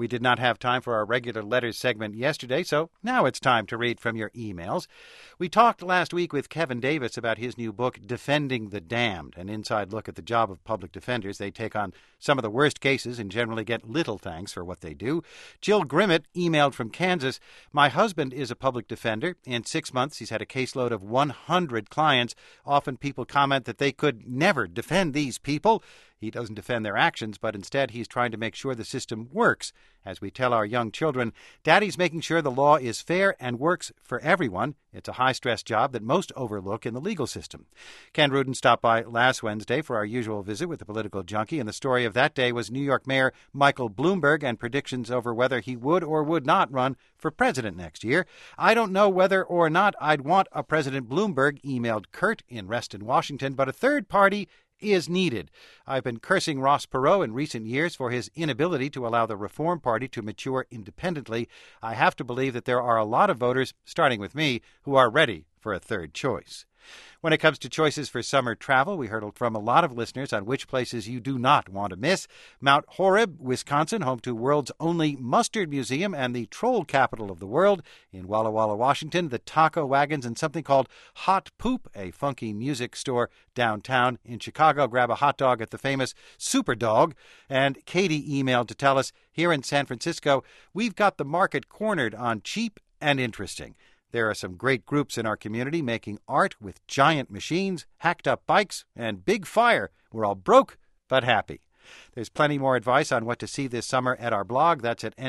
We did not have time for our regular letters segment yesterday, so now it's time to read from your emails. We talked last week with Kevin Davis about his new book, Defending the Damned, an inside look at the job of public defenders. They take on some of the worst cases and generally get little thanks for what they do. Jill Grimmett emailed from Kansas, "My husband is a public defender. In 6 months, he's had a caseload of 100 clients. Often people comment that they could never defend these people. He doesn't defend their actions, but instead he's trying to make sure the system works. As we tell our young children, Daddy's making sure the law is fair and works for everyone. It's a high-stress job that most overlook in the legal system." Ken Rudin stopped by last Wednesday for our usual visit with the political junkie, and the story of that day was New York Mayor Michael Bloomberg and predictions over whether he would or would not run for president next year. "I don't know whether or not I'd want a President Bloomberg," emailed Kurt in Reston, Washington, "but a third party is needed. I've been cursing Ross Perot in recent years for his inability to allow the Reform Party to mature independently. I have to believe that there are a lot of voters, starting with me, who are ready for a third choice." When it comes to choices for summer travel, we heard from a lot of listeners on which places you do not want to miss. Mount Horeb, Wisconsin, home to world's only mustard museum and the troll capital of the world. In Walla Walla, Washington, the taco wagons and something called Hot Poop, a funky music store downtown. In Chicago, grab a hot dog at the famous Super Dog. And Katie emailed to tell us, here in San Francisco, we've got the market cornered on cheap and interesting. There are some great groups in our community making art with giant machines, hacked-up bikes, and big fire. We're all broke but happy. There's plenty more advice on what to see this summer at our blog. That's at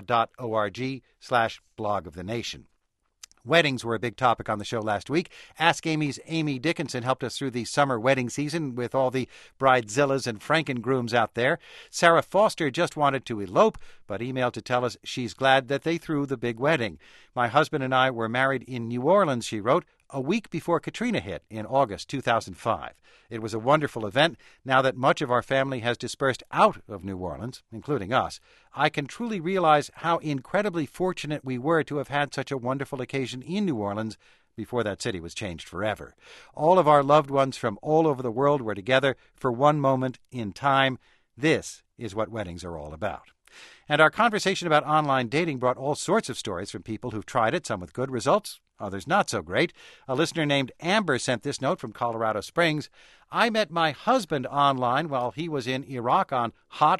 npr.org/blog of the nation. Weddings were a big topic on the show last week. Ask Amy's Amy Dickinson helped us through the summer wedding season with all the bridezillas and frankengrooms out there. Sarah Foster just wanted to elope, but emailed to tell us she's glad that they threw the big wedding. "My husband and I were married in New Orleans," she wrote, "a week before Katrina hit in August 2005. It was a wonderful event. Now that much of our family has dispersed out of New Orleans, including us, I can truly realize how incredibly fortunate we were to have had such a wonderful occasion in New Orleans before that city was changed forever. All of our loved ones from all over the world were together for one moment in time. This is what weddings are all about." And our conversation about online dating brought all sorts of stories from people who've tried it, some with good results, others not so great. A listener named Amber sent this note from Colorado Springs. "I met my husband online while he was in Iraq on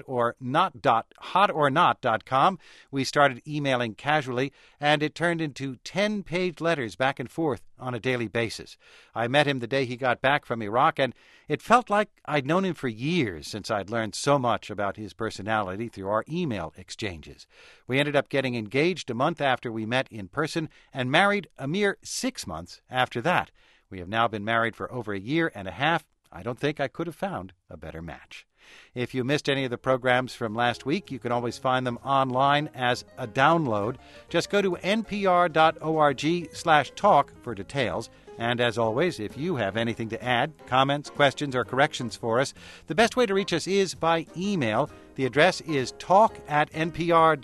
hotornot.com. We started emailing casually, and it turned into 10-page letters back and forth on a daily basis. I met him the day he got back from Iraq, and it felt like I'd known him for years since I'd learned so much about his personality through our email exchanges. We ended up getting engaged a month after we met in person and married a mere 6 months after that. We have now been married for over a year and a half. I don't think I could have found a better match." If you missed any of the programs from last week, you can always find them online as a download. Just go to npr.org/talk for details. And as always, if you have anything to add, comments, questions, or corrections for us, the best way to reach us is by email. The address is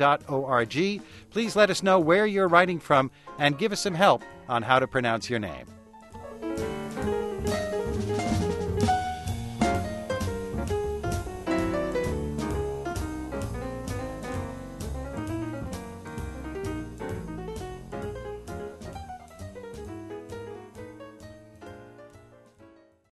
talk@npr.org. Please let us know where you're writing from and give us some help on how to pronounce your name.